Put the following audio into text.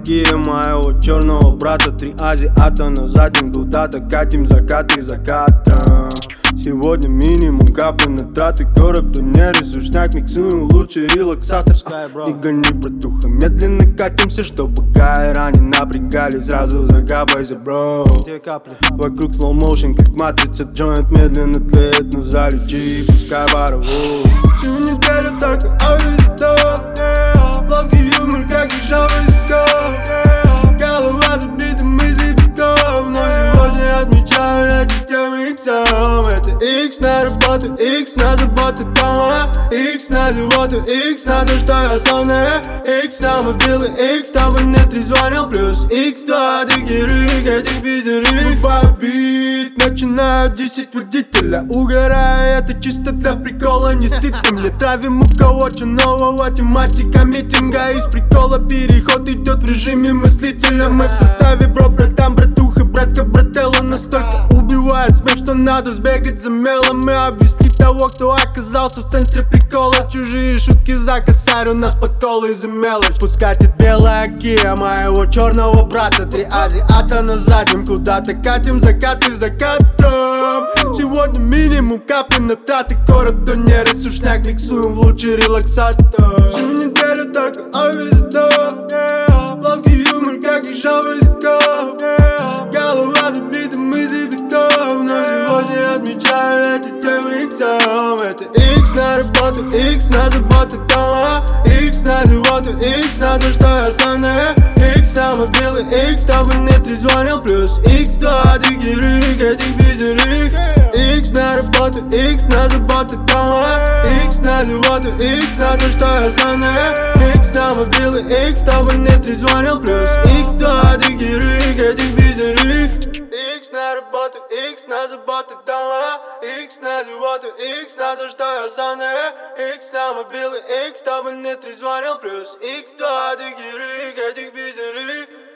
Kia моего черного брата. 3 азиата на заднем, куда-то катим закаты закатом. Сегодня минимум капли на траты. Кораб, тонеры, сушняк, миксуем лучший релаксатор. Не гони, братуха, медленно катимся, чтобы гайра не напрягали. Сразу закапайся, бро. Вокруг slow motion, как матрица. Джойнт медленно тлеет, но залечи, пускай ворову. Всю неделю только авизитор. Плоский юмор, как и шоу языков. Голова забита мыслей веков. Но сегодня отмечаю эти темы иксом. Это икс на работу, икс на заботу дома. Икс на животу, икс на то, что я сонная. Икс на мобилы, икс, чтобы не трезвонил. Плюс икс, то от героик, этих пизерик. Побит, начинаю 10 водителя. Угораю, это чисто для прикола. Не стыдно мне, травим у кого-то нового. Тематика митинга, из прикола переход идет в режиме мыслителя. Мы в составе, бро, братан, братуха, братка, брателла. Настолько убивает смех, что надо сбегать за мелом и объяснить того, кто оказался в центре прикола. Чужие шутки за косарь, у нас подколы за мелочь. Пускать белая Kia моего черного брата. 3 азиата на заднем, куда-то катим закаты закатом. Сегодня минимум капли на траты. Короб, тонеры, сушняк, миксуем в лучший релаксатор. Всю неделю только авизитор. Плоский юмор, как и шоу языков. Голова забита мыслей веков. Но сегодня отмечаю эти темы иксом. Это икс на работу, икс на заботу дома. Икс на животу, икс на то, что я сонная. Икс на мобилы, икс, чтобы не трезвонил. Плюс икс, то от героик, этих пизерик. Икс на работу, икс на заботу дома. Икс на животу, икс на то, что я сонная. Икс на мобилы, икс, чтобы не трезвонил. Плюс икс, то от героик, этих пизерик. Икс на работу, икс на заботу дома. Икс на животу, икс на то, что я сонная. Икс на мобилы, икс, чтобы не трезвонил. Плюс икс, то от героик, этих пизерик.